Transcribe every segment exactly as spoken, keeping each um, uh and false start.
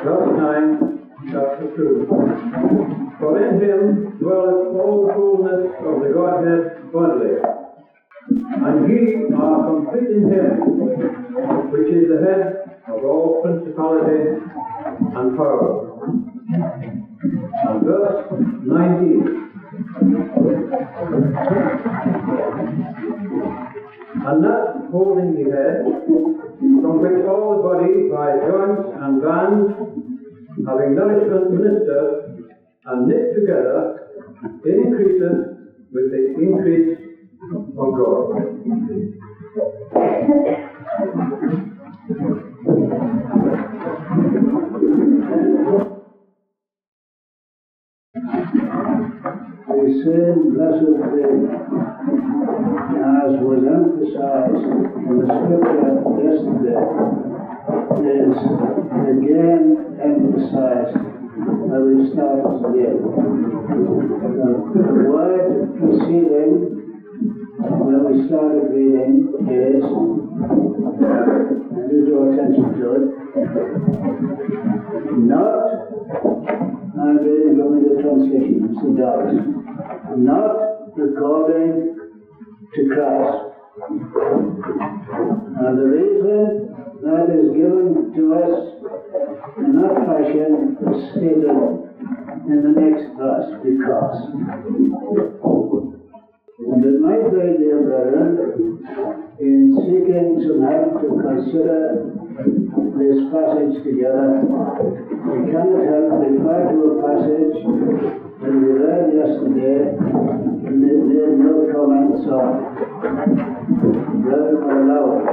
verse nine, chapter two. For in him dwelleth all the fullness of the Godhead bodily, and ye are complete in him, which is the head of all principality and power. And verse nineteen. And that holding the head, from which all the body by joints and bands, having nourishment ministered and knit together, increaseth with the increase of God. The same blessed thing as was emphasized in the scripture yesterday is again emphasized as we start again. The word preceding when we started reading is, and do draw attention to it, not, I'm reading from the translation, it's the dollars, not according to Christ. And the reason that is given to us in that fashion is stated in the next verse, because. And it might be, dear brethren, in seeking some help to consider this passage together, we cannot help but refer to a passage that we read yesterday and made no comments on. Brethren will allow it.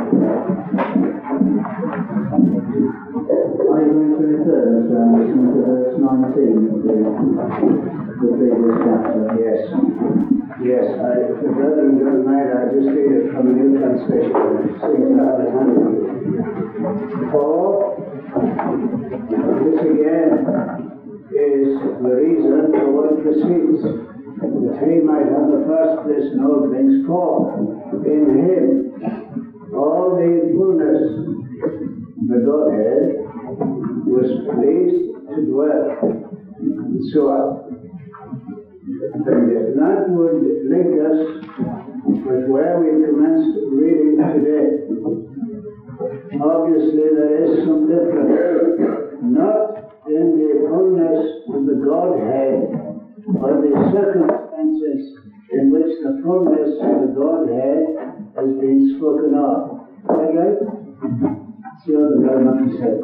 Are you going to return us around to verse nineteen of the, the previous chapter? Yes. Yes, I, if the brethren don't mind, I just read it from the New Translation. It seems to have it handy. For this again is the reason for what precedes, that he might have the first place in all things, for in him all the fullness of the Godhead was pleased to dwell. So on. And that would link us with where we commenced reading today. Obviously, there is some difference, not in the fullness of the Godhead, but the circumstances in which the fullness of the Godhead has been spoken of. Is that right? See what the Brother said.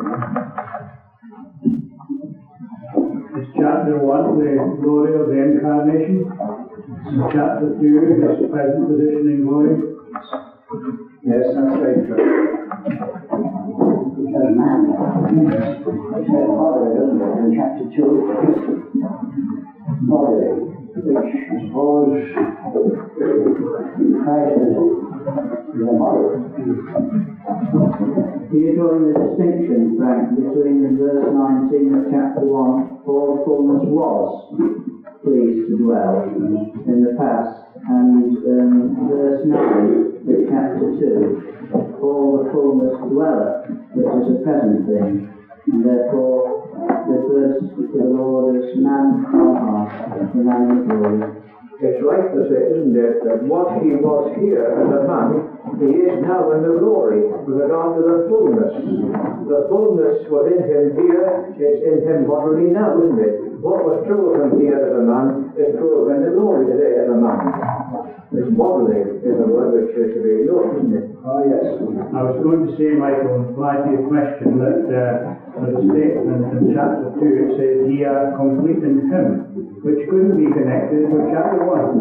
Chapter one, the glory of the incarnation. Chapter two, his present position in glory. Yes, that's right. Because man, it's very moderate, isn't it, in chapter two? Moderate, which I suppose Christ is the moderate. You're drawing the distinction, Frank, between verse nineteen of chapter one, all fullness was pleased to dwell in the past, and um, verse nine of chapter two, all the fullness dwelleth, which is a present thing, and therefore refers to the Lord as man on earth, the man of glory. It's right to say, isn't it, that what he was here as a man, he is now in the glory with regard to the fullness. The fullness was in him here, it's in him bodily now, isn't it? What was true of him here as a man is true of him in the glory today as a man. This bodily is a word which is to be ignored, isn't it? Oh, yes. I was going to say, Michael, in reply to your question, that uh, the statement in chapter two, it says, ye are complete in him, which couldn't be connected with chapter one.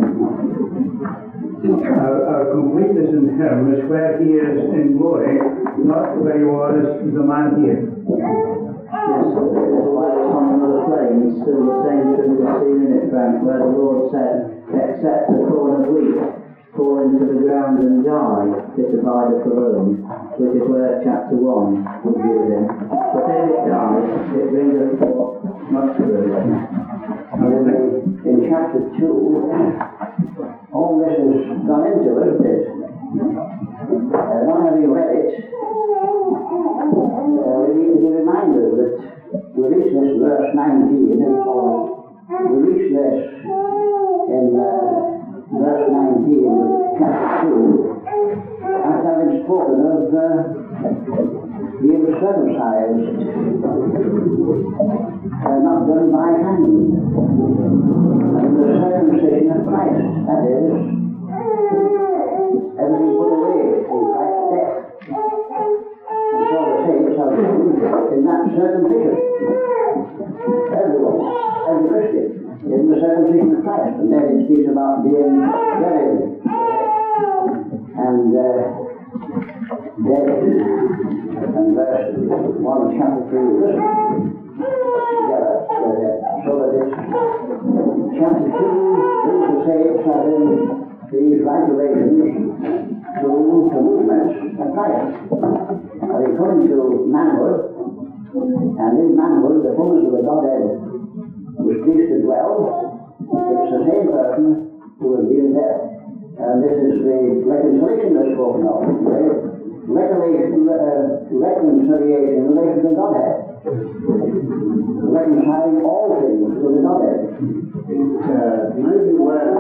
Our, our completeness in him is where he is in glory, not where he was as a man here. Yes, while it's on another plane, it's still the same truth we've seen in it, Frank, where the Lord said, except the corn of wheat fall into the ground and die, it abideth alone, which is where chapter one would be with him. But if it dies, it bringeth forth much fruit. In, in chapter two, all this has gone into it, isn't it? Uh, not having read it, uh, we need to be reminded that we verse nineteen, or we reach this in uh, verse nineteen of chapter two, after having spoken of uh, being circumcised, uh, not done by hand, and the circumcision of Christ, that is, everything put away in Christ's death. And so the saints are in that circumcision. Everyone, every Christian, in the circumcision of Christ. And then it speaks about being buried and uh, dead. And verse one of chapter three, listen together. So that it's chapter two, those who say it's having these regulations to the movements of Christ. Having come to manhood, and in manhood the fullness of the Godhead was pleased to dwell, it's the same person who has been there. And this is the reconciliation that's spoken of. The reconciliation, uh, reconciliation in relation to Godhead. Reconciling all things to the Godhead. It uh, may be well,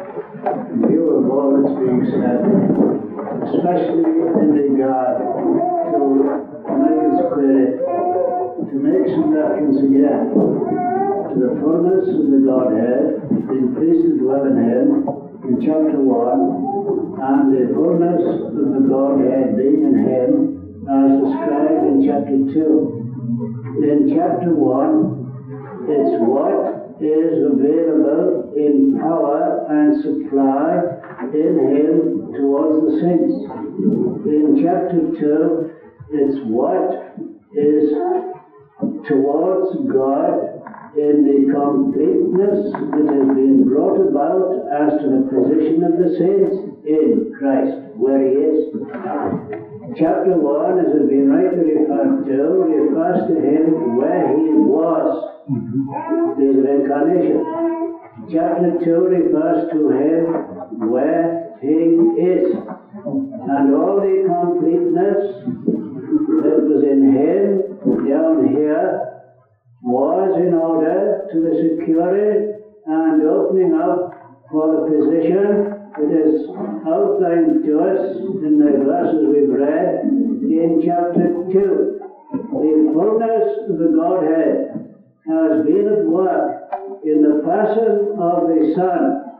in view of all that's being said, especially in regard to Michael's query, to make some reference again to the fullness of the Godhead, being pleased to dwell in Him, in chapter one, and the fullness of the Godhead being in Him, as described in chapter two. In chapter one, it's what is available in power and supply in Him towards the saints. In chapter two, it's what is towards God in the completeness that has been brought about as to the position of the saints in Christ, where He is. Chapter one, as has been rightly referred to, refers to Him where He was, His incarnation. Chapter two refers to Him where He is. And all the completeness that was in Him down here was in order to the securing and opening up for the position that is outlined to us in the verses we've read in chapter two. The fullness of the Godhead has been at work in the person of the Son,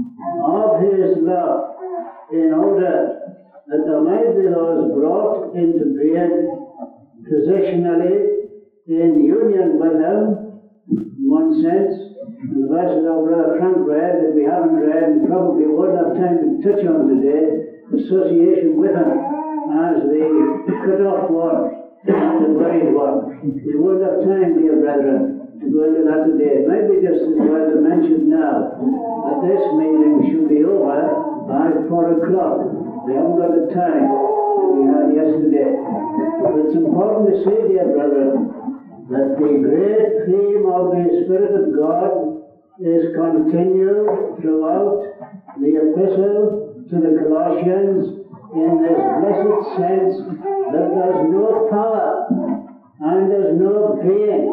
of His love, in order that there might be those brought into being positionally in union with Him, in one sense. The verses our Brother Frank read that we haven't read and probably won't have time to touch on today, association with Him as the cut-off ones and the buried ones. We won't have time, dear brethren, to go into that today. It might be just as well to mention now that this meeting should be over by four o'clock. We haven't got the time that we had yesterday. But it's important to say, dear brethren, that the great theme of the Spirit of God is continued throughout the epistle to the Colossians in this blessed sense that there's no power and there's no being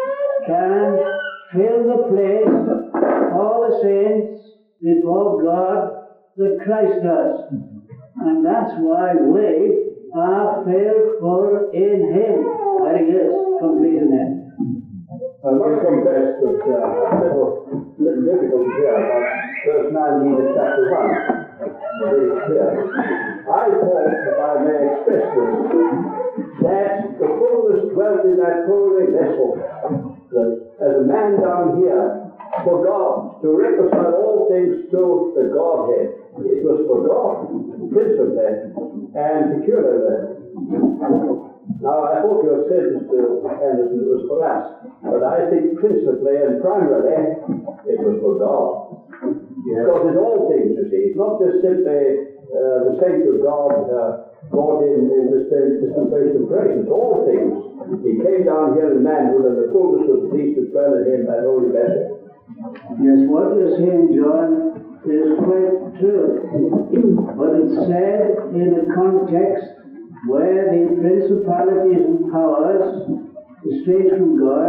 can fill the place of all the saints before God that Christ does. And that's why we are filled full in Him, where He is, complete in Him. I must confess that uh, a little, little difficult here about verse nineteen of chapter one. Very clear. I thought, if I may express this, that the fullness dwelt in that holy vessel, that as a man down here, for God, to reconcile all things to the Godhead. It was for God, principally and peculiarly. Now, I hope you have said, Mister Anderson, it was for us, but I think principally and primarily it was for God. Yes. Because it's all things, you see. It's not just simply uh, the saints of God uh, brought in in this dispensation of grace. It's all things. He came down here in manhood, and the fullness was pleased to dwell in Him, that holy vessel. Yes, what you're saying, John, is quite true. But it's said in a context where the principalities and powers, estranged from God,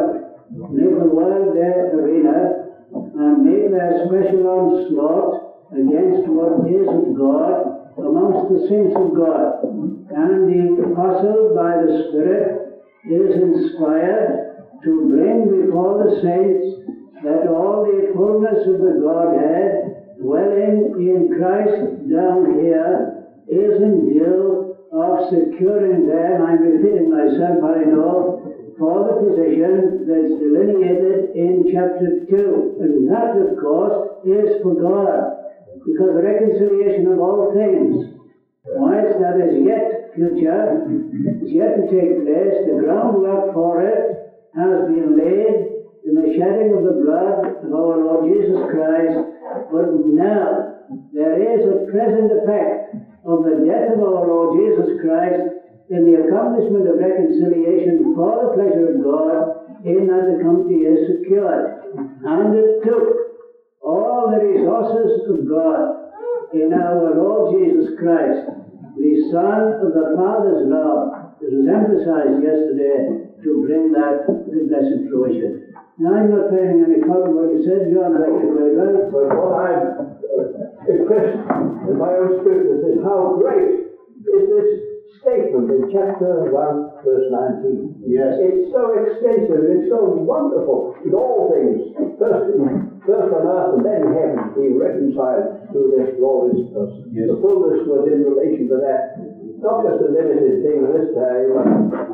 make the world their arena, and make their special onslaught against what is of God amongst the saints of God. And the apostle, by the Spirit, is inspired to bring before the saints that all the fullness of the Godhead dwelling in Christ down here is in view of securing them, I'm repeating myself, I know, for the position that's delineated in chapter two. And that, of course, is for God, because the reconciliation of all things, whilst that is yet future, is yet to take place, the groundwork for it has been laid in the shedding of the blood of our Lord Jesus Christ. But now there is a present effect of the death of our Lord Jesus Christ in the accomplishment of reconciliation for the pleasure of God, in that the company is secured. And it took all the resources of God in our Lord Jesus Christ, the Son of the Father's love, as was emphasized yesterday, to bring that to blessed fruition. Now, I'm not finding any fault in what you said, John. I think it very well. But what I'm impressed in my own spirit is how great is this statement in chapter one, verse nineteen. Yes. It's so extensive, it's so wonderful in all things. First, first on earth and then in heaven, be reconciled to this glorious person. Yes. The fullness was in relation to that. Not just a limited thing this day, but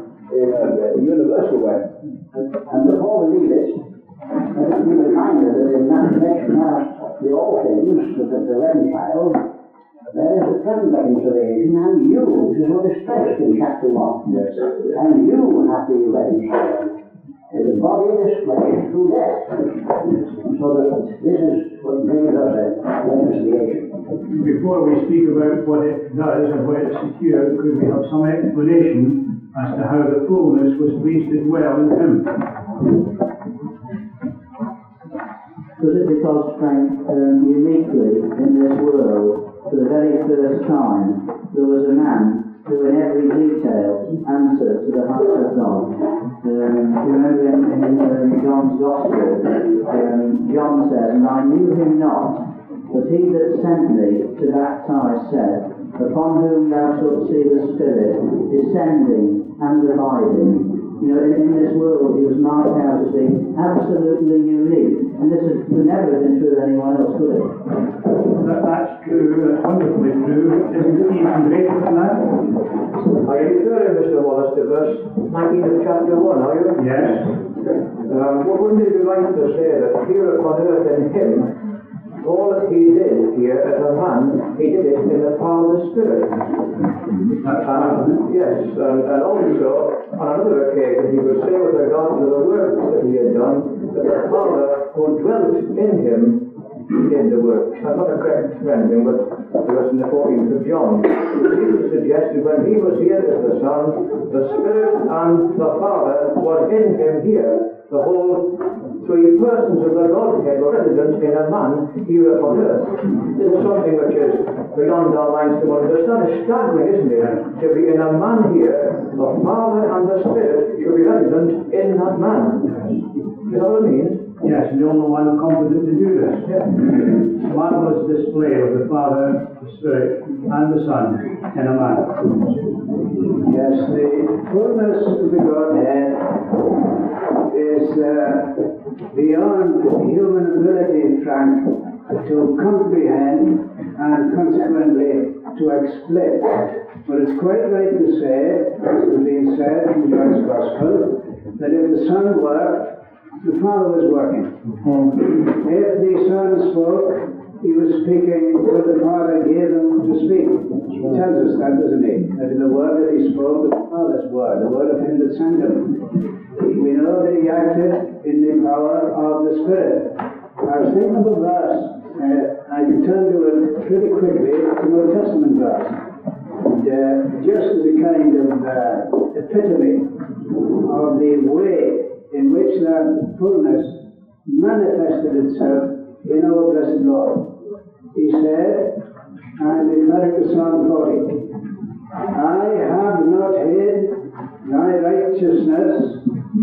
in a, a universal way. And before we leave it, let us be reminded that in that connection now, the all things, that the reconciled, there is a present reconciliation, and you, which is what is stressed in chapter one. Yes. And you have to be reconciled. The body is flesh through death. So that this is what brings us a reconciliation. Before we speak about what it does and what it secures, could we have some explanation as to how the fullness was pleased to dwell in him? Was it because, Frank, um, uniquely in this world, for the very first time, there was a man who in every detail answered to the heart of God? Um, remember in, in um, John's Gospel, um, John says, "And I knew him not, but he that sent me to baptize said, Upon whom thou shalt see the Spirit descending and abiding." You know, in, in this world he was marked out as being absolutely unique. And this is, would never have been true of anyone else, would it? That, that's true, that's wonderfully true. Isn't it even greater than that? Are you referring, Mister Wallace, to verse nineteen of chapter one, are you? Yes. Um, well, wouldn't it be right to say that here upon earth in him, all that he did here as a man, he did it in the power of the Spirit. That's Um, yes, and, and also, on another occasion, he would say with regard to the works that he had done, that the Father who dwelt in him did the works. That's not a correct rendering, but it was in the fourteenth of John. Jesus suggested when he was here as the Son, the Spirit and the Father was in him here. The whole three persons of the Godhead were resident in a man here upon earth. This is something which is beyond our minds to understand. It's staggering, isn't it? To be in a man here, the Father and the Spirit should be resident in that man. You know what I mean? Yes, and the only one competent to do this. Yeah. Marvelous display of the Father, the Spirit, and the Son in a man. Yes, the fullness of the Godhead is uh, beyond human ability, Frank, to comprehend and consequently to explain. But it's quite right to say, as has been said in John's Gospel, that if the Son worked, the Father was working. If the Son spoke, he was speaking what the Father gave him to speak. He tells us that, doesn't he? That in the word that he spoke was the Father's word, the word of him that sent him. We know that he acted in the power of the Spirit. I was thinking of a verse, uh, I can turn to it pretty quickly. It's an Old Testament verse. And, uh, just as a kind of uh, epitome of the way in which that fullness manifested itself in our blessed Lord. He said, and declared to Psalm forty, "I have not hid thy righteousness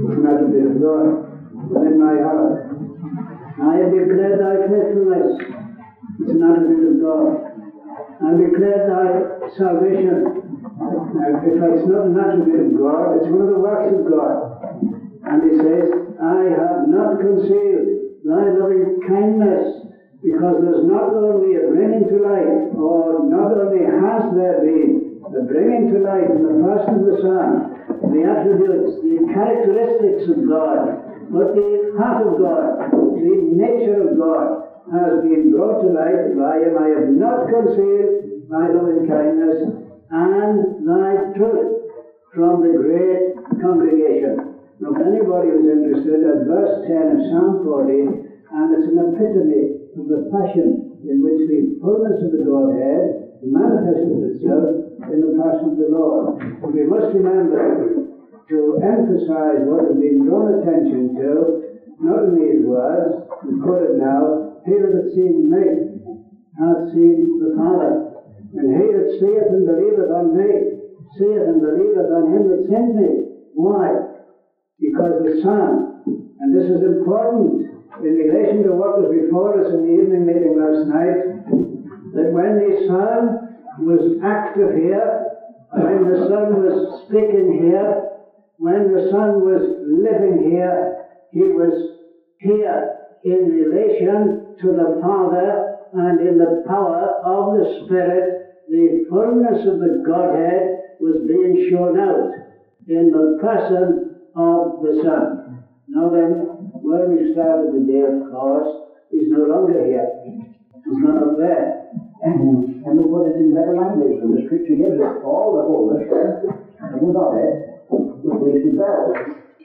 It's an attribute of God within my heart. I have declared thy faithfulness. It's an attribute of God. I have declared thy salvation. Now, if it's not an attribute of God, it's one of the works of God. And he says, I have not concealed thy loving kindness, because there's not only a bringing to light, or not only has there been a bringing to light in the person of the Son, the attributes, the characteristics of God, but the heart of God, the nature of God, has been brought to light by him. I have not concealed thy loving kindness and thy truth from the great congregation. Now, if anybody was interested, at verse ten of Psalm forty, and it's an epitome of the passion in which the fullness of the Godhead manifested itself in the person of the Lord. We must remember to emphasize what has been drawn attention to, not in these words, we quote it now, he that hath seen me hath seen the Father. And he that seeth and believeth on me, seeth and believeth on him that sent me. Why? Because the Son, and this is important in relation to what was before us in the evening meeting last night, that when the Son was active here, when the Son was speaking here, when the Son was living here, he was here in relation to the Father, and in the power of the Spirit, the fullness of the Godhead was being shown out in the person of the Son. Now then, when we started the day, of course, he's no longer here. He's not up there. And, and we put it in better language, and the Scripture gives us all the fullness of the Godhead, which is well.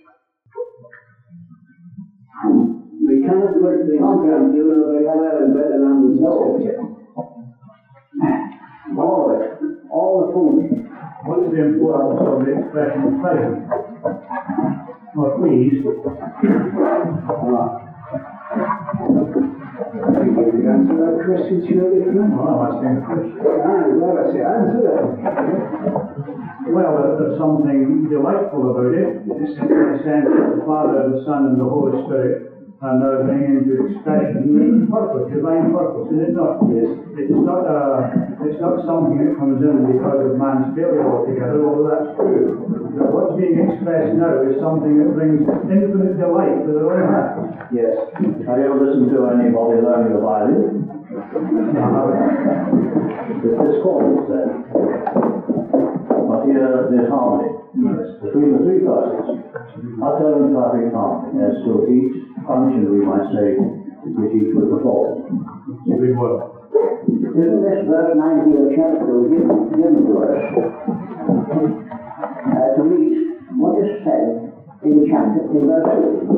We cannot put things down, you know very well, in better language than Scripture. All of it, all the fullness. What is the importance of the expression pleasant? Or pleased? You can answer that question surely, friend. Well, I'm asking a question. Ah, well, I say answer that. Well, there- there's something delightful about it, in the sense that the Father, the Son, and the Holy Spirit are now bringing into expression purpose, divine purpose, is it not? Yes. It's not a, it's not something that comes in because of man's failure altogether, although that's true. But what's being expressed now is something that brings infinite delight to their own heart. Yes. Have you ever listened to anybody learning the violin? It's discordant then. But here there's harmony between the three persons. Utter and perfect harmony as to each function, we might say, which each would perform. It's a good word. Isn't this verse nineteen of chapter two given, given to us uh, to read what is said in chapter in verse two?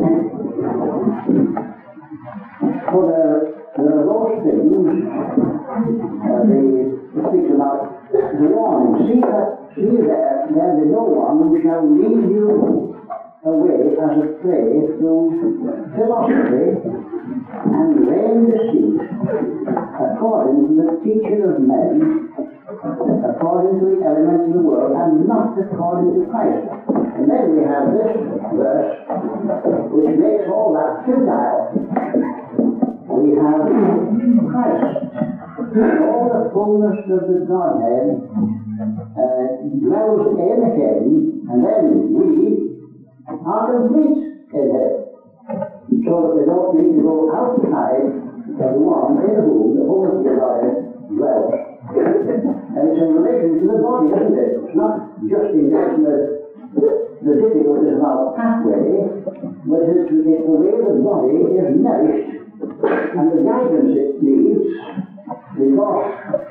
For there, there are those things uh, they speak about the warning. See that, see that there be no one who shall lead you away as a prey through philosophy and vain deceit, according to the teaching of men, according to the elements of the world, and not according to Christ. And then we have this verse, which makes all that futile. We have Christ, all the fullness of the Godhead uh, dwells in him, and then we are complete in him. So that we don't need to go outside of the one in whom the fullness of the Godhead dwells. And it's in relation to the body, isn't it? It's not just in relation to the difficulties of our pathway, but it's, it's the way the body is nourished and the guidance it needs, because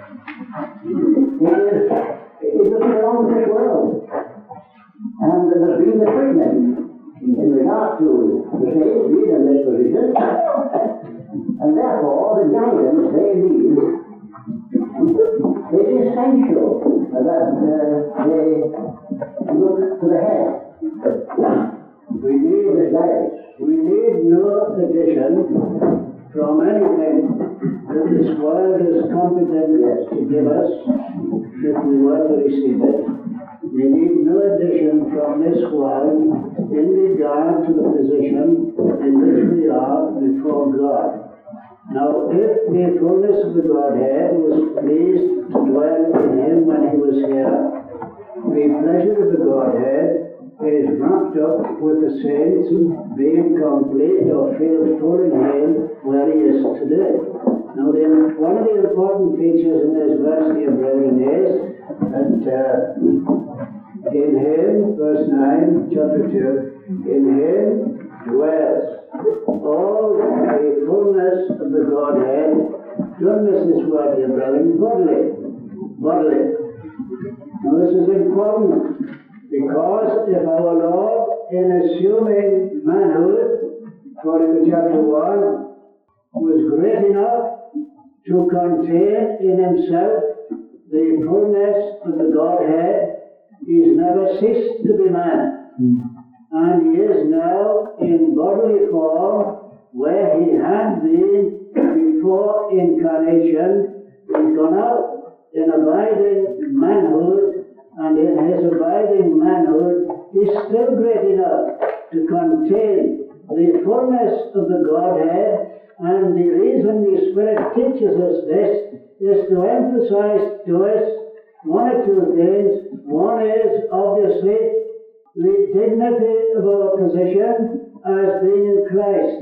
it is, it doesn't belong to this world. And there's been the quickening in regard to the saints being in this position, and therefore the guidance they need is essential that uh, they look to the head. We need This guidance. We need no addition from anything that this world is competent Yes. to give us, if we were to receive it. We need no addition from this world in regard to the position in which we are before God. Now, if the fullness of the Godhead was pleased to dwell in him when he was here, the pleasure of the Godhead is wrapped up with the saints being complete or filled full in him where he is today. Now, the, one of the important features in this verse, dear brethren, is that uh, in him, verse nine, chapter two, in him dwells all the fullness of the Godhead. Don't miss this word, dear brethren, bodily. Bodily. Now this is important, because if our Lord, in assuming manhood, according to chapter one, was great enough to contain in himself the fullness of the Godhead, he's never ceased to be man. And he is now in bodily form where he had been before incarnation. He's gone out in abiding manhood, and in his abiding manhood is still great enough to contain the fullness of the Godhead. And the reason the Spirit teaches us this is to emphasize to us one or two things. One is obviously the dignity of our position as being in Christ,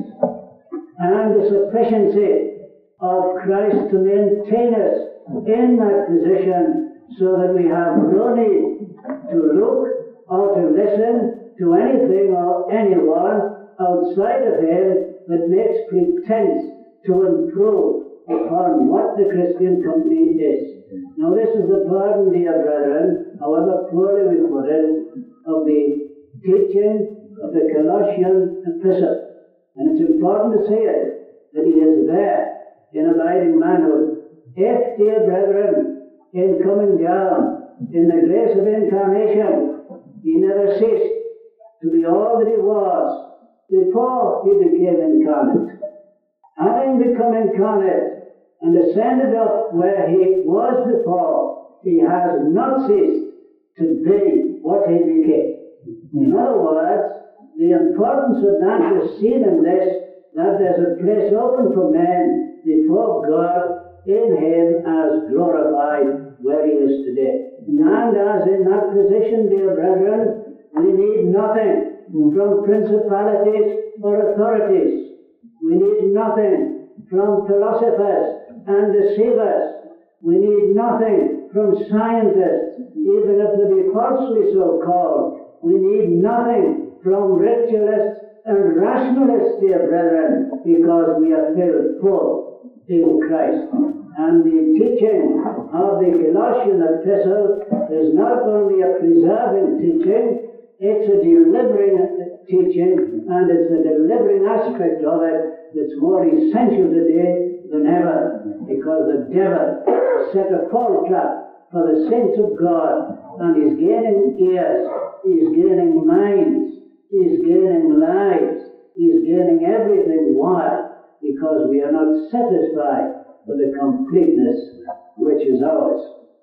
and the sufficiency of Christ to maintain us in that position, so that we have no need to look or to listen to anything or anyone outside of him that makes pretense to improve upon what the Christian company is. Now this is the pardon, dear brethren, however poorly we put it, of the teaching of the Colossian epistle. And it's important to see it, that he is there in abiding manhood. If, dear brethren, in coming down, in the grace of incarnation, he never ceased to be all that he was before he became incarnate. Having become incarnate and ascended up where he was before, he has not ceased to be what he became. In other words, the importance of that is seen in this, that there's a place open for men before God in him as glorified where he is today. And as in that position, dear brethren, we need nothing from principalities or authorities. We need nothing from philosophers and deceivers. We need nothing from scientists, even if they be falsely so called. We need nothing from ritualists and rationalists, dear brethren, because we are filled full in Christ. And the teaching of the Colossian epistle is not only a preserving teaching, it's a delivering teaching, and it's the delivering aspect of it that's more essential today than ever, because the devil set a fall trap for the saints of God, and he's gaining ears, he's gaining minds, he's gaining lives, he's gaining everything. Why? Because we are not satisfied with the completeness which is ours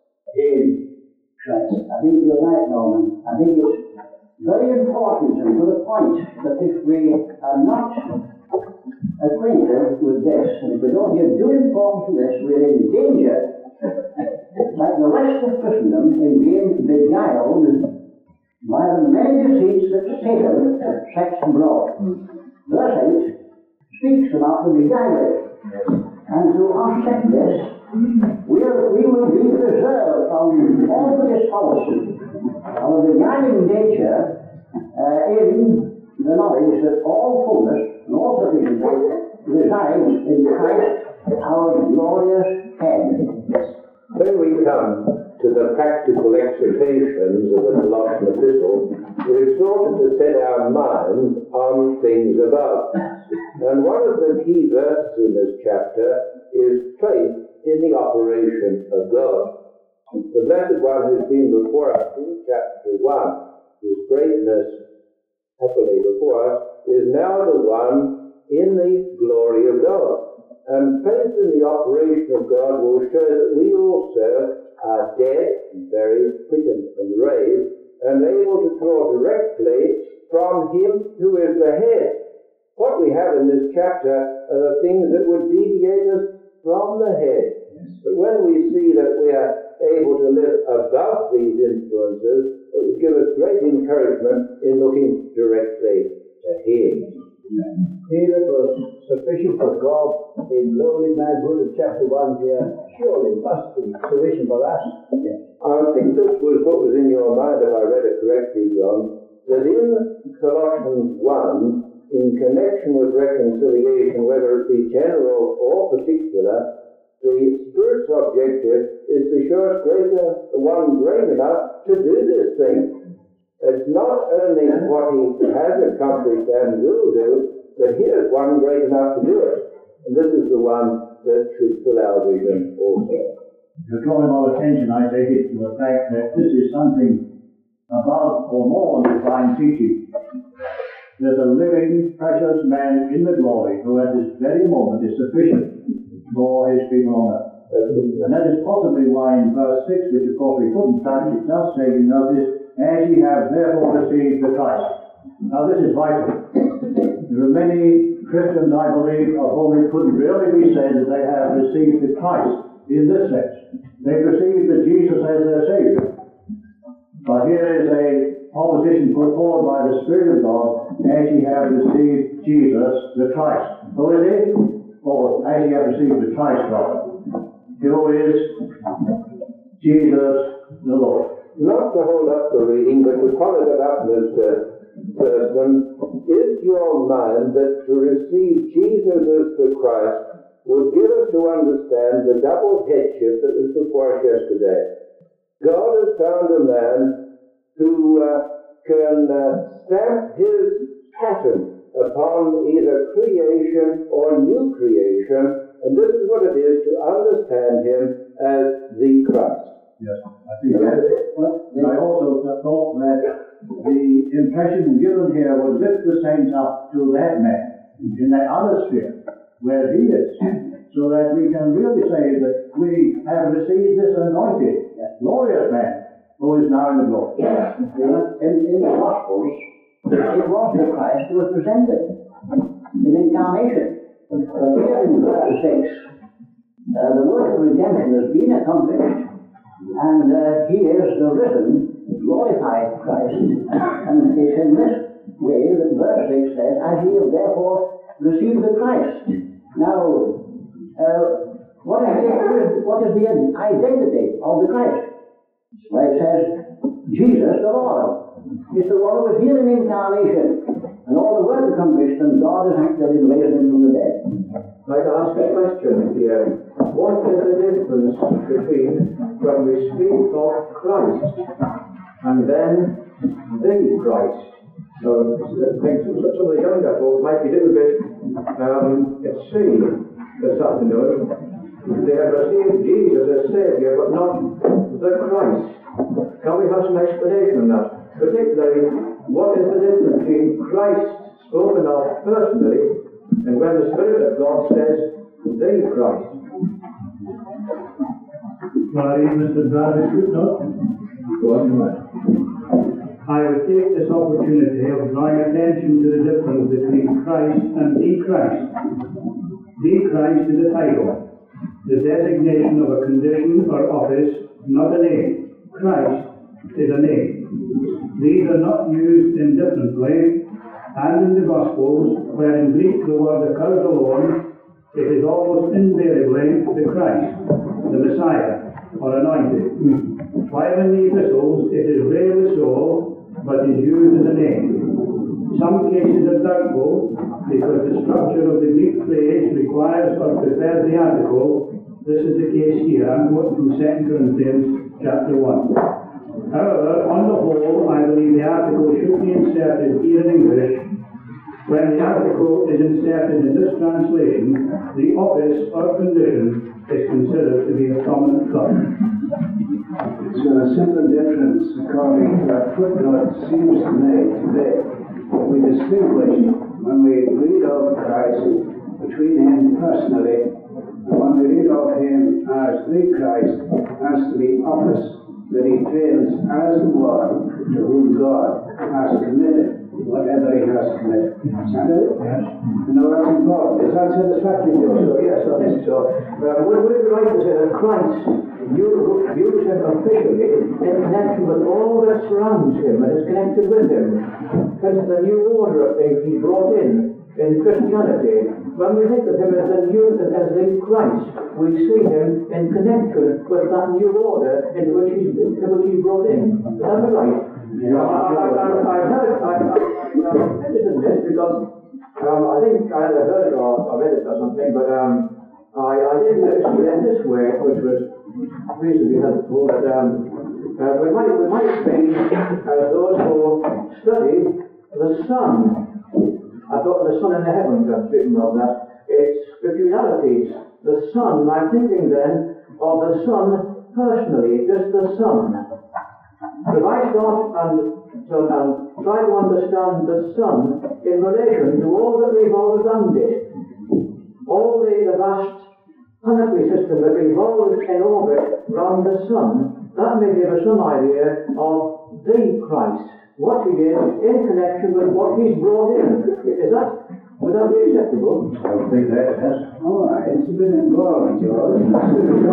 in Christ. I think you're right, Norman. I think it's very important and to the point that if we are not acquainted with this, and if we don't give due importance to this, we're in danger, like the rest of Christendom, in being beguiled by the many deceits that Satan sets abroad. Verse eight speaks about the beguiling. And to offset this, we'll, we will be preserved from all the distortion of a beguiling nature uh, in the knowledge that all fullness and all sufficiency resides in Christ, our glorious head. When we come to the practical exhortations of the Colossian epistle, we're exhorted to set our minds on things above. And one of the key verses in this chapter is faith in the operation of God. The blessed one who's been before us in chapter one, whose greatness happily before us, is now the one in the glory of God. And faith in the operation of God will show that we also are dead and buried, quickened and raised, and able to draw directly from him who is the head. What we have in this chapter are the things that would deviate us from the head. But when we see that we are able to live above these influences, it would give us great encouragement in looking directly to him. Here it was sufficient for God in lowly manhood in chapter one here. Surely it must be sufficient for us. I think this was what was in your mind, if I read it correctly, John, that in Colossians one, in connection with reconciliation, whether it be general or particular, the Spirit's objective is to show us greater, one great enough to do this thing. It's not only what he has accomplished and will do, but here's one great enough to do it. And this is the one that should fill our vision also. You're drawing our attention, I take it, to the fact that this is something above or more than divine teaching. There's a living, precious man in the glory who at this very moment is sufficient for his people on earth. And that is possibly why in verse six, which of course we couldn't touch, it does say, you notice, as ye have therefore received the Christ. Now this is vital. There are many Christians, I believe, of whom it couldn't really be said that they have received the Christ in this sense. They've received the Jesus as their Savior. But here is a proposition put forward by the Spirit of God, as ye have received Jesus the Christ. Who is he? Or as ye have received the Christ, rather. Who is Jesus the Lord. Not to hold up the reading, but to follow that up, Mister Thurston, is your mind that to receive Jesus as the Christ would give us to understand the double headship that was before us yesterday? God has found a man who uh, can uh, stamp his pattern upon either creation or new creation, and this is what it is to understand him as the Christ. Yes, I think that. Well, I also thought that the impression given here would lift the saints up to that man in that other sphere where he is, so that we can really say that we have received this anointed, glorious man who is now in the glory. Yes, in, in the Gospels, it was the Christ who was presented in incarnation. But here in verse six, uh, the work of redemption has been accomplished. And uh, he is the risen, glorified Christ. And it's in this way that verse six says, as ye have therefore received the Christ. Now, uh, what, is the, what is the identity of the Christ? Well, it says, Jesus the Lord. It's the one who was here in incarnation. And all the work accomplished, and God has acted in raising him from the dead. I'd like to ask a question here. What is the difference between when we speak of Christ and then the Christ? So I think some of the younger folks might be a little bit um, at sea this afternoon. They have received Jesus as Saviour, but not the Christ. Can we have some explanation on that? Particularly, what is the difference between Christ spoken of personally and when the Spirit of God says, the Christ? Well, I read Mister Bradley's footnote. Go on, right. I would take this opportunity of drawing attention to the difference between Christ and the Christ. The Christ is a title, the designation of a condition or office, not a name. Christ is a name. These are not used indifferently, and in the Gospels, where in Greek the word occurs alone, it is almost invariably the Christ, the Messiah, or anointed. While in the epistles it is rarely so, but is used as a name. Some cases are doubtful, because the structure of the Greek phrase requires or prefers the article. This is the case here. I'm quoting from Second Corinthians chapter one. However, on the whole, I believe the article should be inserted here in English. When the article is inserted in this translation, the office or condition is considered to be a prominent thought. So a simple difference, according to that footnote, seems to make today. We distinguish when we read of Christ between him personally, and when we read of him as the Christ, as to the office that he fills as the one to whom God has committed whatever he has committed. Is that it? Yes. No, that's important. Is that satisfactory to you? So, yes, I think so. Uh, would, would it be right to say that Christ used him officially in connection with all that surrounds him and is connected with him? Hence the new order of things he brought in in Christianity. When we think of him as the new, as the Christ, we see him in connection with that new order in which he's, in which he brought in. Is that right? Yeah. I, I, I, I heard it, I, I, I'm interested in this because um, I think I either heard it or I read it or something, but um, I, I didn't explain this way, which was reasonably helpful, that um, uh, we might we might be as those who study the sun. I thought the sun in the heavens, I'm speaking of that. It's peculiarities. The sun, I'm thinking then of the sun personally, just the sun. If I start and, so, and try to understand the sun in relation to all that revolves around it, all the, the vast planetary system that revolves in orbit round the sun, that may give us some idea of the Christ, what he is in connection with what he's brought in. Is that, would that be acceptable? I would think that, yes. All right, it's a bit involved, George. But,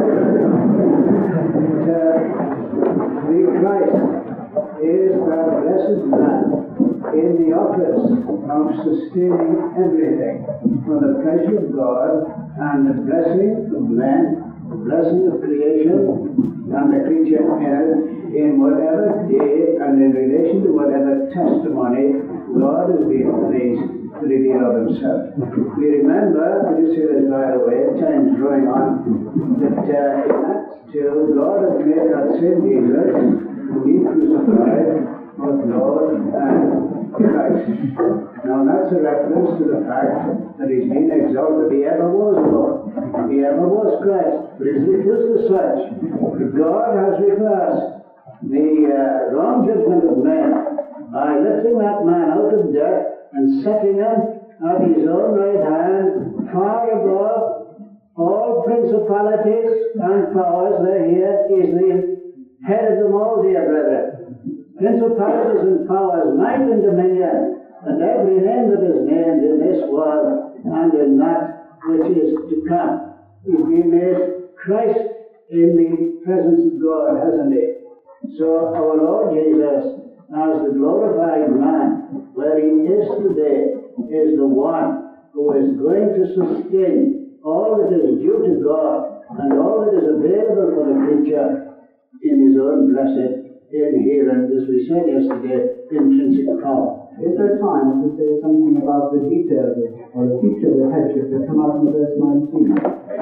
uh, the Christ is that blessed man in the office of sustaining everything for the pleasure of God and the blessing of man, the blessing of creation, and the creature in, in whatever day and in relation to whatever testimony God has been pleased to reveal of himself. We remember, I just say this right away, time's running on, that uh, in Acts two, God has made that same Jesus, whom he crucified, both Lord and Christ. Now that's a reference to the fact that he's been exalted. He ever was Lord. He ever was Christ. But he's refused as such. But God has reversed the uh, wrong judgment of men by lifting that man out of death and setting him at his own right hand, far above all principalities and powers. There here is the head of them all, dear brethren. Principalities and powers, might and dominion, and every name that is named in this world and in that which is to come. He's been made Christ in the presence of God, hasn't he? So our Lord Jesus, as the glorified man, where he is today, is the one who is going to sustain all that is due to God and all that is available for the creature in his own blessed, inherent, as we said yesterday, intrinsic power. Is there time to say something about the details or the feature of the headship that come out in verse nineteen?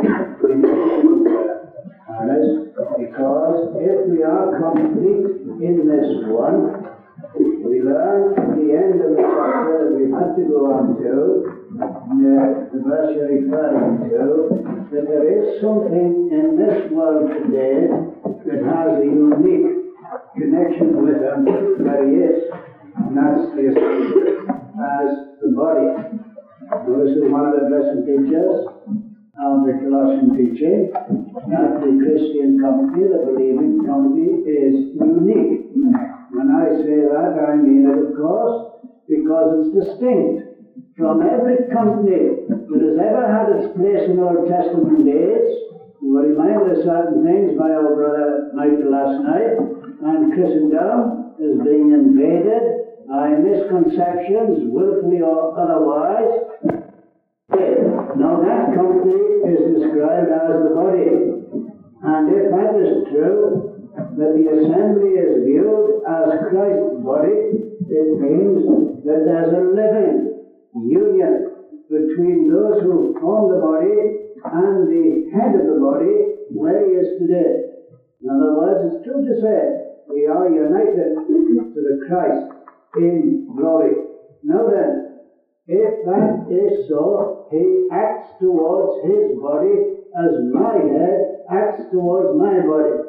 Honest, because if we are complete in this one, we learn at the end of the chapter that we have to go on to, uh, the verse you're referring to, that there is something in this world today that has a unique connection with him where he is, and that's the as the body. Now, this is one of the blessed features of the Colossian teaching, that the Christian company, the believing company, is unique. When I say that, I mean it, of course, because it's distinct from every company that has ever had its place in Old Testament days. We were reminded of certain things by our brother Michael last night, and Christendom is being invaded by misconceptions, willfully or otherwise. Now that company is described as the body, and if that is true, that the assembly is viewed as Christ's body, it means that there's a living union between those who form the body and the head of the body where he is today. In other words, it's true to say we are united to the Christ in glory. Now then, if that is so, he acts towards his body as my head acts towards my body.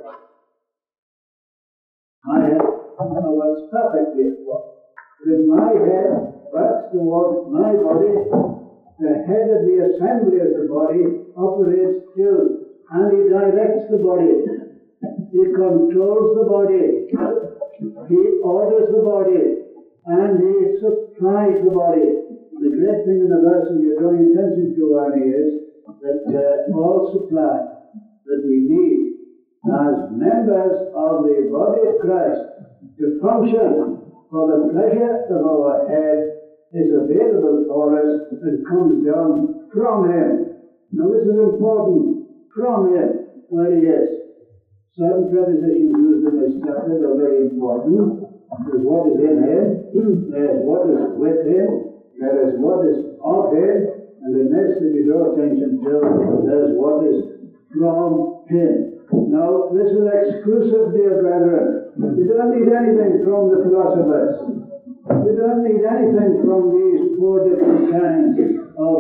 My head works perfectly at once. If my head works towards my body, the head of the assembly of the body operates too, and he directs the body. He controls the body. He orders the body. and He supplies the body. The great thing in the verse that you're drawing attention to, Arnie, is that uh, all supply that we need as members of the body of Christ to function for the pleasure of our head is available for us and comes down from Him. Now this is important. From Him, where He is. Certain prepositions used in this chapter are very important. There's what is in Him, there's what is with Him, there is what is of Him, and the next that you draw attention to, there's what is from Him. Now, this is exclusive, dear brethren. You don't need anything from the philosophers. You don't need anything from these four different kinds of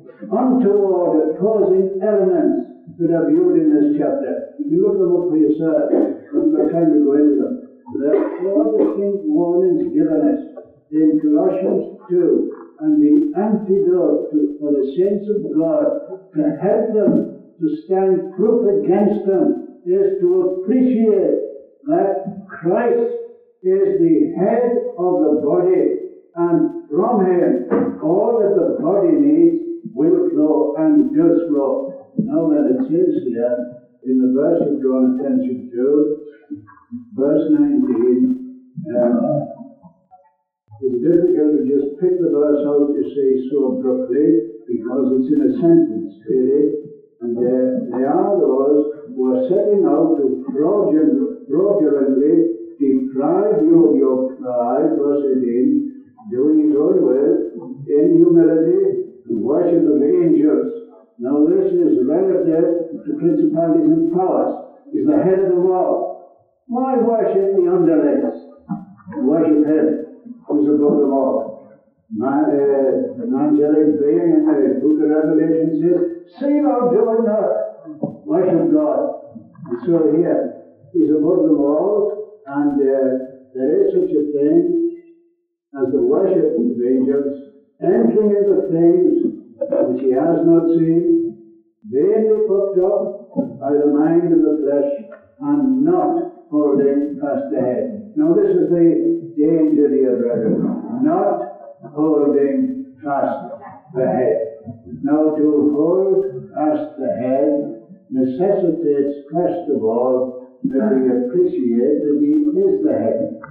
untoward opposing elements that are viewed in this chapter. You look them up for yourself. I've got time to go into them. There are four distinct warnings given us in Colossians two, and the antidote to, for the saints of God to help them to stand proof against them is to appreciate that Christ is the head of the body, and from Him all that the body needs will flow and does flow. Now that it says here, in the verse you've drawn attention to, verse nineteen, um, it's difficult to just pick the verse out, you see, so abruptly, because it's in a sentence, really, and there, there are those who are setting out to fraudulent, fraudulently deprive you of your pride, verse eighteen, doing His own will, in humility, and worship of angels. Now this is relative to principalities and powers. He's the head of them all. Why worship the underlings? Worship Him who's above them all. Man, uh, an angelic being in the book of Revelation says, see thou doing that. Worship God. And so here, He's above them all, and uh, there is such a thing as the worship of angels, entering into things which He has not seen, vainly puffed up by the mind of the flesh, and not holding fast the head. Now this is the danger, dear brethren, not holding fast the head. Now to hold fast the head necessitates, first of all, that we appreciate that He is the head.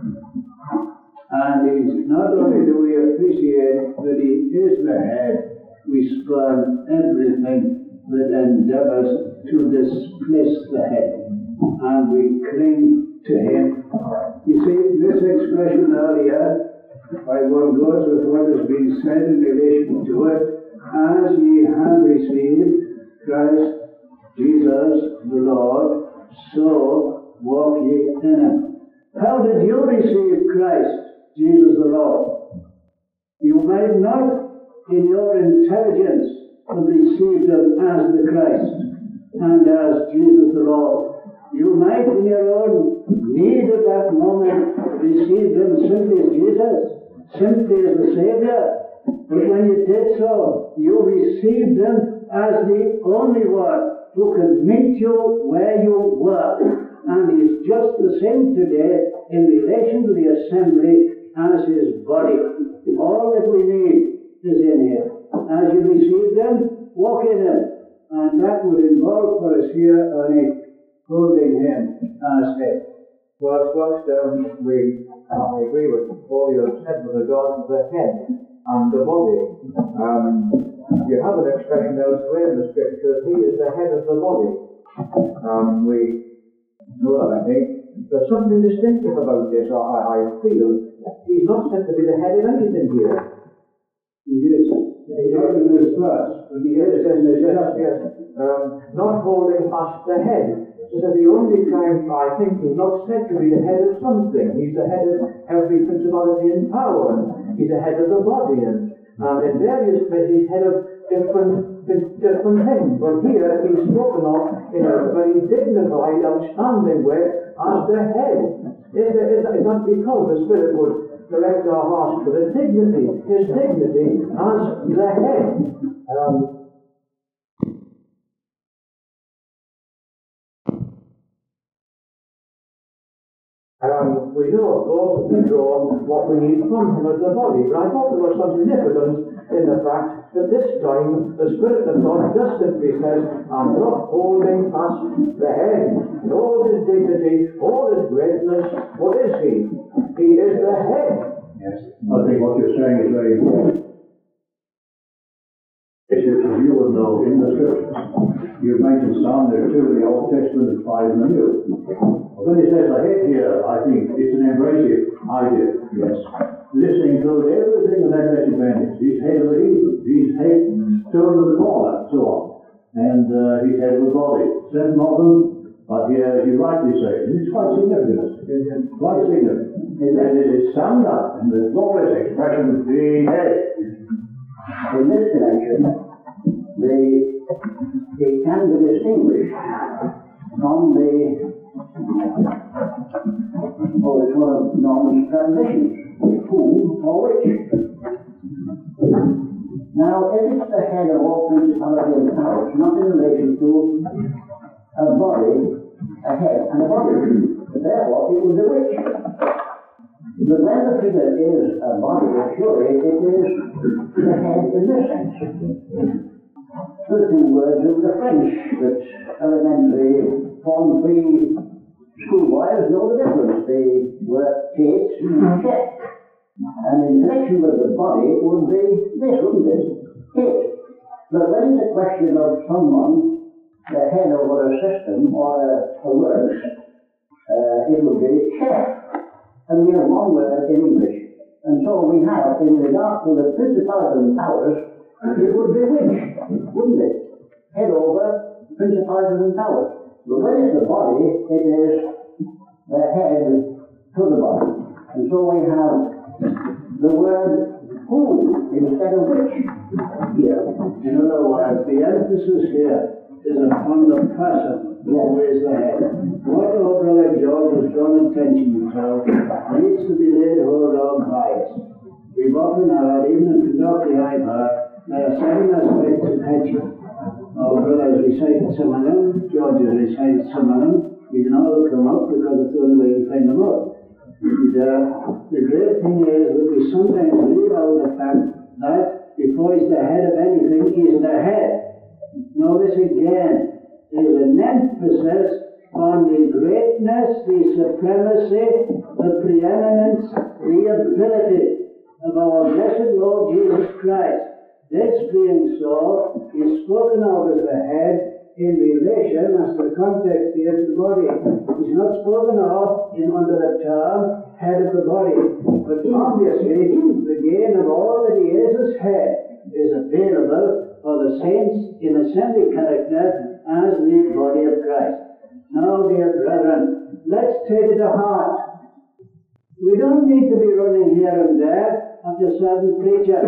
And he's, not only do we appreciate that He is the head, we spurn everything that endeavors to displace the head, and we cling to Him. You see, this expression earlier, by one goes with what has been said in relation to it, as ye have received Christ Jesus the Lord, so walk ye in Him. How did you receive Christ Jesus the Lord? You might not, in your intelligence, have received Him as the Christ and as Jesus the Lord. You might, in your own need at that moment, receive Him simply as Jesus, simply as the Savior. But when you did so, you received Him as the only one who can meet you where you were. And He's just the same today in relation to the assembly as His body. All that we need is in Him. As you receive Him, walk in Him. And that would involve for us here, Ernie, holding Him as head. Whilst, whilst um, we, uh, I agree with all you have said with regard to the head and the body, um, you have an expression elsewhere in the Scripture, He is the head of the body. Um, we know that, I think. There's something distinctive about this, I, I feel. He's not said to be the head of anything here. He is. He's not in this verse, but He is in this chapter. Yes, um, not holding fast the head. This is the only time I think He's not said to be the head of something. He's the head of every principality and power. He's the head of the body, and, and in various places He's head of different different things. But here He's spoken of in a very dignified, outstanding way as the head. Is, is, is that because the Spirit would direct our hearts to the dignity, His dignity as the head? Um, Um, we know, of course, that we draw what we need from him as the body. But I thought there was some significance in the fact that this time the Spirit of God just simply says, I'm not holding fast the head, all his dignity, all his greatness. What is he? He is the head. Yes. I think what you're saying is very important. Issues as you would know in the scriptures. You've mentioned some, there are two in the Old Testament and five in the New. When it says the head here, I think it's an embracive idea. Yes. This includes everything that has advantage. He's head of the heathen, he's head, turn of the corner, so on. And uh, he's head of the body. Seven of them, but here, as you rightly say, it's quite significant. Quite significant. And it is summed up in the glorious expression, the head. In this connection, the, it can be distinguished from the, or the sort of normal transitions, whom or which. Now, if it's the head of all principality and powers, not in relation to a body, a head and a body, therefore it would be which. But when the figure is a body, surely it is the head in this sense. The two words of the French that elementary form three schoolboys know the difference. They were tête and chef. And in connection with the body would be this, wouldn't it? Tête. But when it's a question of someone, the head over a system or a, a works, uh, it would be chef. And we have one word in English. And so we have, in regard to the principalities and powers, it would be which, wouldn't it? Head over principalities and powers. But when it's the body, it is the head to the body. And so we have the word who instead of which here. In other words, the emphasis here is upon the person who is the head. What our brother George has drawn attention to needs to be laid hold of by us. We've often heard, even in Kentucky I've heard, there are seven aspects of headship. Our brother has recited some of them, George has recited some of them. We can all look them up because it's the only way to find them out. And, uh, the great thing is that we sometimes leave out the fact that before he's the head of anything, he is the head. Now this again is an emphasis on the greatness, the supremacy, the preeminence, the ability of our blessed Lord Jesus Christ. This being so, is spoken of as the head in relation, as the context here, to the body. It's not spoken of in under the term head of the body. But obviously, the gain of all that he is as head is available for the saints in a semi character as the body of Christ. Now, dear brethren, let's take it to heart. We don't need to be running here and there after certain preachers.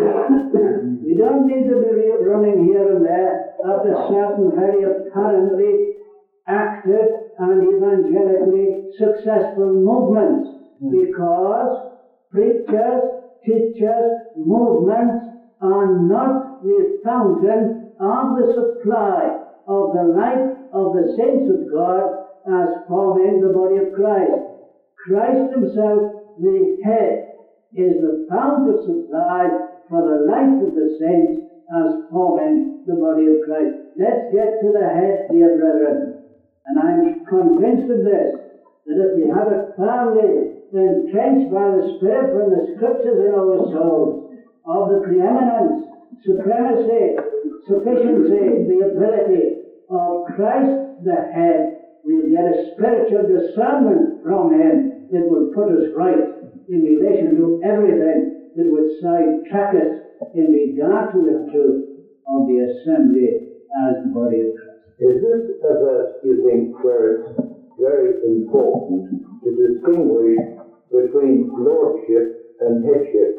We don't need to be running here and there after certain very apparently active and evangelically successful movements, because preachers, teachers, movements are not the fountain of the supply of the life of the saints of God as forming the body of Christ. Christ himself, the head, is the fount of supply for the life of the saints as forming the body of Christ. Let's get to the head, dear brethren. And I'm convinced of this, that if we have it firmly entrenched by the Spirit from the Scriptures in our souls, of the preeminence, supremacy, sufficiency, the ability of Christ the head, we'll get a spiritual discernment from him that will put us right in relation to everything that would sidetrack us in regard to the truth of the assembly as the body of Christ. Is this a verse, do you think, where it's very important to distinguish between lordship and headship?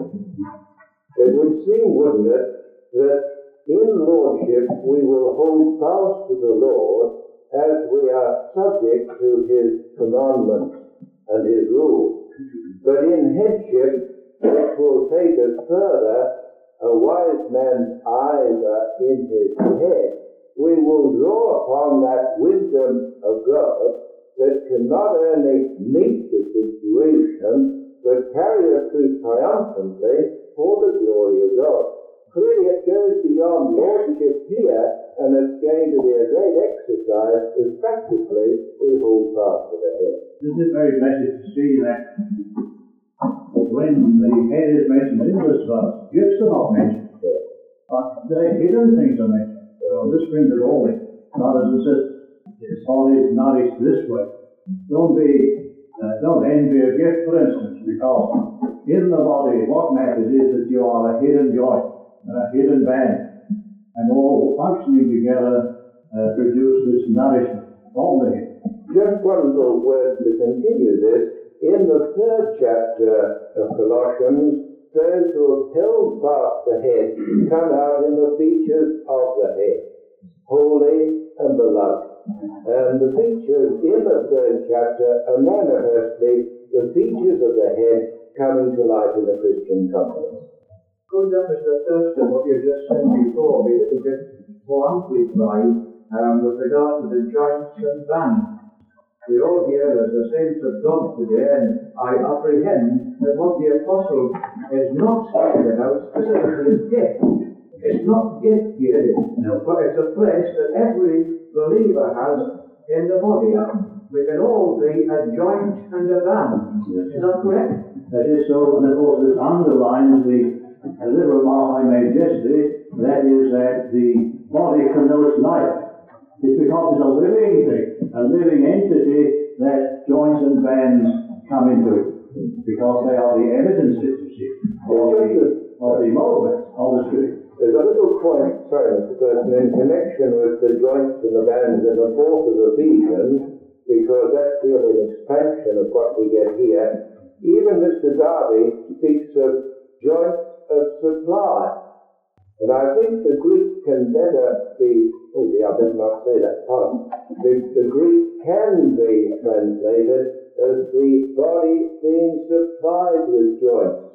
It would seem, wouldn't it, that in lordship we will hold fast to the Lord as we are subject to his commandments and his rules. But in headship, which will take us further, a wise man's eyes are in his head, we will draw upon that wisdom of God that can not only meet the situation, but carry us through triumphantly for the glory of God. Clearly it goes beyond lordship here, and it's going to be a great exercise as practically we hold fast to the head. Isn't it very blessed to see that when the head is mentioned in this verse, gifts are not mentioned, but the hidden things are mentioned. So this brings it all in. Brothers and sisters, it's always nourished this way. Don't be, uh, don't envy a gift, for instance, because in the body, what matters is that you are a hidden joint and a hidden band, and all functioning together uh, produce this nourishment from the head. Just one little word to continue this. In the third chapter of Colossians, those who have held fast the head come out in the features of the head, holy and beloved. And the features in the third chapter are manifestly the features of the head coming to life in the Christian company. Could that, Mister Thurston, what you just said before, be a little bit more amplified um, with regard to the joints and bands? We all hear as the saints of God today, and I apprehend that what the Apostle is not speaking about specifically is gift. It's not gift here, no. But it's a place that every believer has in the body. We can all be a joint and a band. Yes. Is that correct? That is so, and of course this underlines the a little remark I made yesterday, that is that the body connotes life. It's because it's a living thing, a living entity, that joints and bands come into it, because they are the evidences, you see, of the, of the movement of the Spirit. There's a little point, sorry, Mister Thurston, in connection with the joints and the bands in the fourth of Ephesians, because that's really an expansion of what we get here. Even Mister Darby speaks of joints of supply. And I think the Greek can better be, oh dear, I better not say that, pardon. The, the Greek can be translated as the body being supplied with joints.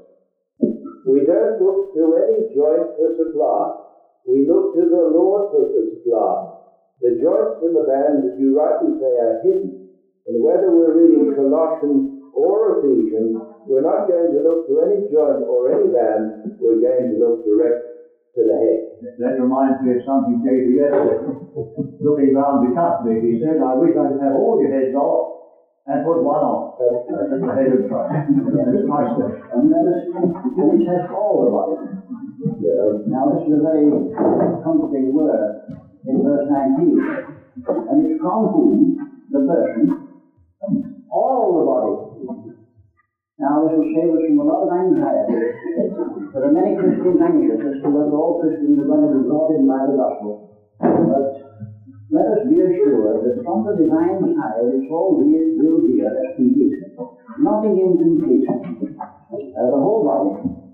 We don't look to any joint for supply. We look to the Lord for the supply. The joints and the bands, as you rightly say, are hidden. And whether we're reading Colossians or Ephesians, we're not going to look to any joint or any band. We're going to look direct to the head. That reminds me of something J B S said. Looking round the company, he said, I wish I could have all your heads off and put one on. That's the head of Christ. That's my stuff. And then it says all about it. Yeah. Now this is a very comforting word in verse nineteen. And it's from whom, the person, all the body. Now this will save us from a lot of anxiety. There are many Christians anxious as to whether all Christians are going to be brought in by the gospel. But let us be assured that from the divine side it's all real, real dear as complete. Nothing incomplete. Uh, the whole body.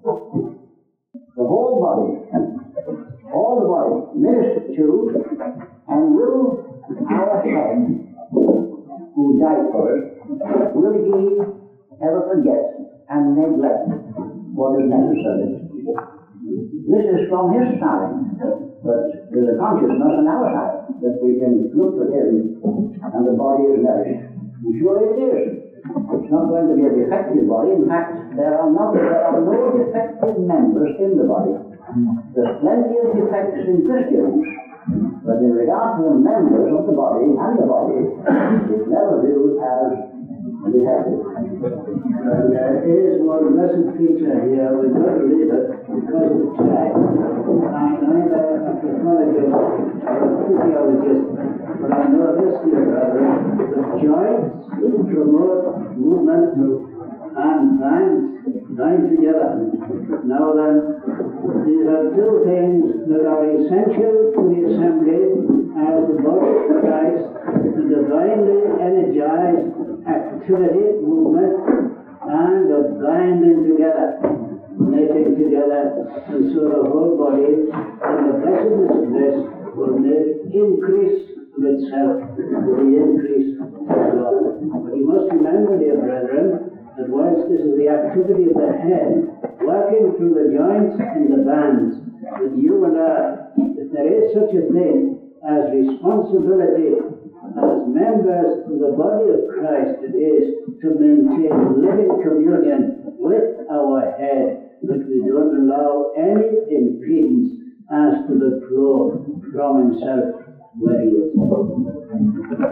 The whole body. All the body ministered to, and will our head, who died for us, will he ever forget and neglect what is necessary. This is from his side, but there's a consciousness on our side that we can look to him and the body is nourished. And surely it is. It's not going to be a defective body. In fact, there are not there are no defective members in the body. There's plenty of defects in Christians, but in regard to the members of the body and the body, it's never viewed as defective. And there is one blessed feature here, we don't read it because of the time. I'm neither a pathologist or a physiologist, but I know this, dear brethren, that joints promote movement and bands join together. Now then, these are two things that are essential to the assembly as the body of Christ, the divinely energized activity, movement, and of binding together, knitting together, and so the whole body, and the blessedness of this, will make increase of itself with the increase of God. But you must remember, dear brethren, that whilst this is the activity of the head, working through the joints and the bands, that you and I, if there is such a thing as responsibility as members of the body of Christ, it is to maintain living communion with our head, that we don't allow any impedance as to the flow from himself where he is.